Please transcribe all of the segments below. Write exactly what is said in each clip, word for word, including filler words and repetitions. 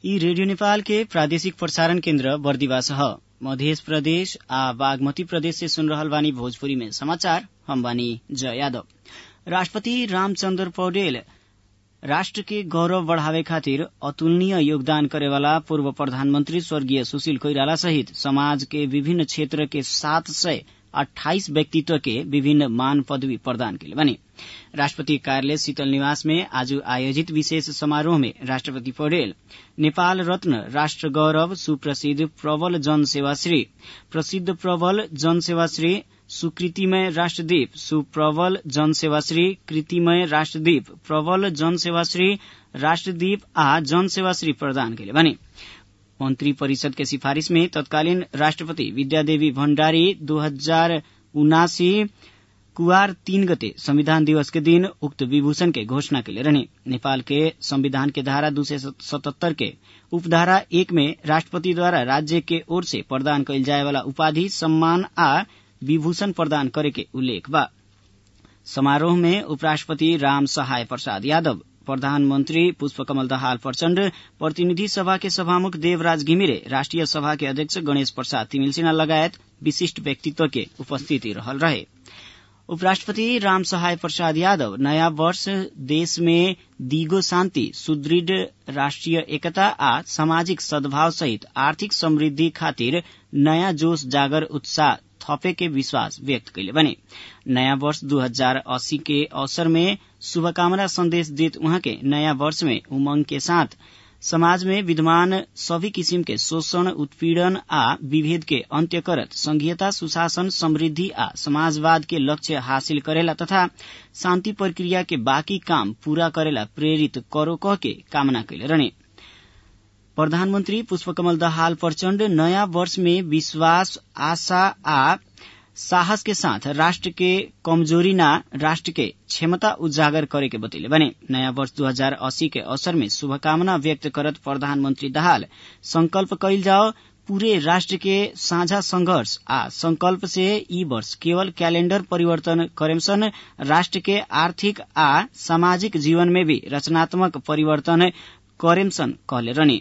यी रेडियो नेपाल के प्रादेशिक प्रसारण केन्द्र बर्दिवास ह। मध्य प्रदेश आ बागमती प्रदेश से सुन रहल बानी भोजपुरी में समाचार। हम बानी जय यादव। राष्ट्रपति रामचंद्र पौडेल राष्ट्र के गौरव बढ़ावे खातिर अतुलनीय योगदान करेवाला पूर्व प्रधानमंत्री स्वर्गीय सुशील कोइराला सहित समाज के विभिन्न क्षेत्र के सात सय अट्ठाईस व्यक्तित्व के विभिन्न मान पदवी प्रदान कैले बने। राष्ट्रपति कार्यालय शीतल निवास में आज आयोजित विशेष समारोह में राष्ट्रपति पौडेल नेपाल रत्न राष्ट्र गौरव सुप्रसिद्ध प्रबल जनसेवाश्री प्रसिद्ध प्रबल जनसेवाश्री सुकृतिमय राष्ट्रदीप सुप्रबल जनसेवाश्री कृतिमय राष्ट्रदीप प्रबल जनसेवाश्री राष्ट्रदीप आ जनसेवाश्री प्रदान कैले बने। मंत्री परिषद के सिफारिश में तत्कालीन राष्ट्रपति विद्यादेवी भण्डारी दो हजार उनासी कुआर तीन गते संविधान दिवस के दिन उक्त विभूषण के घोषणा कैले रहने। नेपाल के संविधान के धारा दो सय सतहत्तर के उपधारा एक में राष्ट्रपति द्वारा राज्य के ओर से प्रदान कैल जाए वाला उपाधि सम्मान आ विभूषण प्रदान करे के उल्लेख बा। समारोह में उपराष्ट्रपति राम सहाय प्रसाद यादव, प्रधानमंत्री पुष्पकमल दाहाल प्रचण्ड, प्रतिनिधि सभा के सभामुख देवराज घिमिरे, राष्ट्रिय सभा के अध्यक्ष गणेश प्रसाद तिमिल सिन्हा लगायत विशिष्ट व्यक्तित्व के उपस्थिति रहल रहे। उपराष्ट्रपति राम सहाय प्रसाद यादव नयाँ वर्ष देश में दिगो शान्ति, सुदृढ़ राष्ट्रिय एकता आ सामाजिक सद्भाव सहित आर्थिक समृद्धि खातिर नयाँ जोश जागर उत्साह थपे के विश्वास व्यक्त कैले बने। नयाँ वर्ष दो हजार अस्सी के अवसर में शुभकामना संदेश देत उहाँ के नयाँ वर्ष में उमंग के साथ समाज में विद्यमान सभी किसिम के शोषण, उत्पीड़न आ विभेद के अंत्य करत संघीयता, सुशासन, समृद्धि आ समाजवाद के लक्ष्य हासिल करेला तथा शांति प्रक्रिया के बाकी काम पूरा करेला प्रेरित करो कह के कामना कैले रहने। प्रधानमंत्री पुष्पकमल दाहाल प्रचण्ड नयाँ वर्ष में विश्वास, आशा आ साहस के साथ राष्ट्र के कमजोरी ना राष्ट्र के क्षमता उजागर करे के बतैले बने। नयाँ वर्ष दो हजार अस्सी के अवसर में शुभकामना व्यक्त करत प्रधानमंत्री दाहाल संकल्प कैल जाओ पूरे राष्ट्र के साझा संघर्ष आ संकल्प से ई वर्ष केवल कैलेंडर परिवर्तन करेमसन राष्ट्र के आर्थिक आ सामाजिक जीवन में भी रचनात्मक परिवर्तन करेमसन कहले रहने।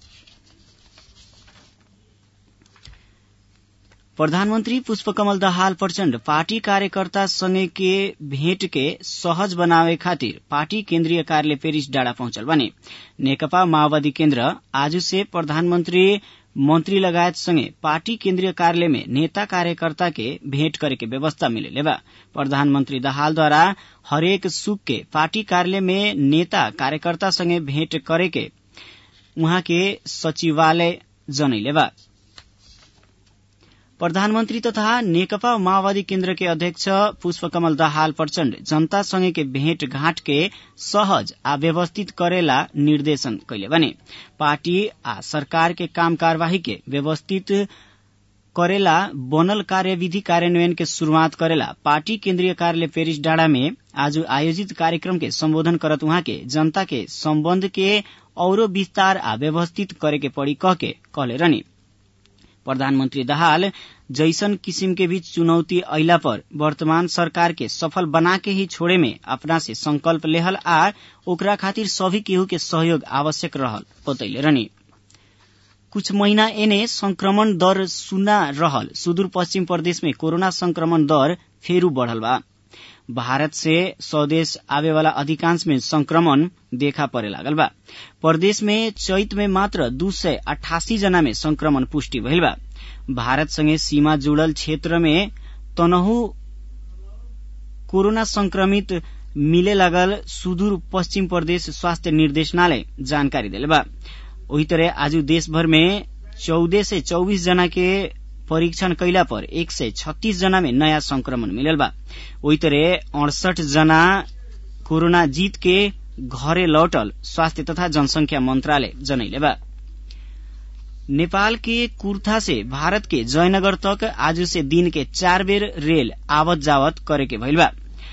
प्रधानमंत्री पुष्पकमल दाहाल प्रचण्ड पार्टी कार्यकर्ता संगे के भेंट के सहज बनावे खातिर पार्टी केन्द्रीय कार्यालय पेरिस डाँडा पहुंचल बने। नेकपा माओवादी केन्द्र आज से प्रधानमंत्री मंत्री लगायत संगे पार्टी केन्द्रीय कार्यालय में नेता कार्यकर्ता के भेंट करे के व्यवस्था मिले बा। प्रधानमंत्री दाहाल द्वारा हरेक सुख के पार्टी कार्यालय में नेता कार्यकर्ता संगे भेंट करे के उहाँ के सचिवालय जनैले बा। प्रधानमंत्री तथा नेकपा माओवादी केन्द्र के अध्यक्ष पुष्पकमल दाहाल प्रचण्ड जनता संगे के भेंट घाट के सहज आ व्यवस्थित करेला निर्देशन कैले बने। पार्टी आ सरकार के काम कार्यवाही के व्यवस्थित करेला बनल कार्यविधि कार्यान्वयन के शुरूआत करेला पार्टी केन्द्रीय कार्यालय पेरिस डाँडा में आज आयोजित कार्यक्रम के संबोधन करत उहाँ के जनता के सम्बन्ध के औरो विस्तार आ व्यवस्थित करे के पड़ी कह के कहले रहनी। प्रधानमंत्री दाहाल जैसन किसिम के भी चुनौती अइला पर वर्तमान सरकार के सफल बना के ही छोड़े में अपना से संकल्प लेहल आ ओकरा खातिर सभी केहू के सहयोग आवश्यक रहल बतैले रहनी। कुछ महीना एने संक्रमण दर सुना रहल सुदूर पश्चिम प्रदेश में कोरोना संक्रमण दर फेरू बढ़ल बा। भारत से स्वदेश आवे वाला अधिकांश में संक्रमण देखा परे लागल बा। प्रदेश में चैत में मात्र दू सय अठासी जना में संक्रमण पुष्टि भइल बा। भारत संगे सीमा जुड़ल क्षेत्र में तनहु कोरोना संक्रमित मिले लागल सुदूर पश्चिम प्रदेश स्वास्थ्य निर्देशनालय जानकारी देले बा। वही तरह आज देश भर में चौदह से चौबीस जना के परीक्षण कैला पर एक सय छत्तीस जना में नयाँ संक्रमण मिलल बा। वही तरह अड़सठ जना कोरोना जीत के घरे लौटल स्वास्थ्य तथा जनसंख्या मंत्रालय जनैले बा। नेपाल के कुर्था से भारत के जयनगर तक आज से दिन के चार बेर रेल आवत जावत करे के भइल बा।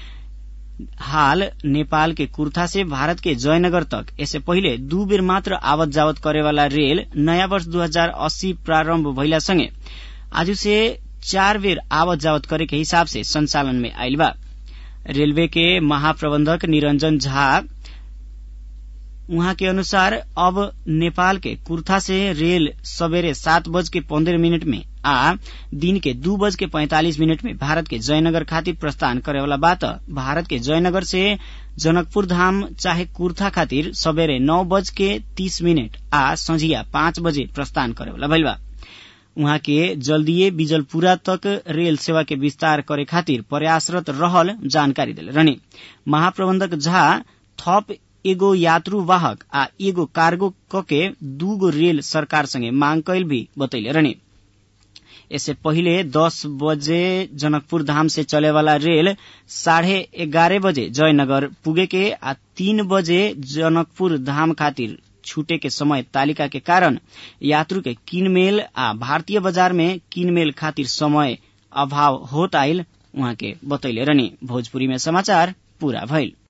हाल नेपाल के कुर्था से भारत के जयनगर तक इससे पहिले दू बेर मात्र आवत जावत करे वाला रेल नयाँ वर्ष दो हजार अस्सी प्रारंभ भइला संगे आज से चार बेर आवत जावत करे के हिसाब से संचालन में आइल बा। रेलवे के महाप्रबंधक निरंजन झा उहाँ के अनुसार अब नेपाल के कुर्था से रेल सबेरे सात बज के पन्द्रह मिनट में आ दिन के दू बज के पैंतालीस मिनट में भारत के जयनगर खातिर प्रस्थान करेवाला बात भारत के जयनगर से जनकपुर धाम चाहे कुर्था खातिर सबेरे नौ बज के तीस मिनट आ संझिया पाँच बजे प्रस्थान करेवाला भइल बा। उहाँ के जल्दीए बिजलपुरा तक रेल सेवा के विस्तार करे खातिर प्रयासरत रहल जानकारी देले रहनी। महाप्रबंधक झा थप एगो यात्रु वाहक आ एगो कार्गो कके दूगो रेल सरकार संगे मांग कैल भी बतैले रहनी। इससे पहिले दस बजे जनकपुर धाम से चले वाला रेल साढ़े ग्यारह बजे जयनगर पुगे के आ तीन बजे जनकपुर धाम खातिर छूटे के समय तालिका के कारण यात्रु के किनमेल आ भारतीय बाजार में किनमेल खातिर समय अभाव होत आइल उहाँ के बतैले रहनी। भोजपुरी में समाचार पूरा भइल।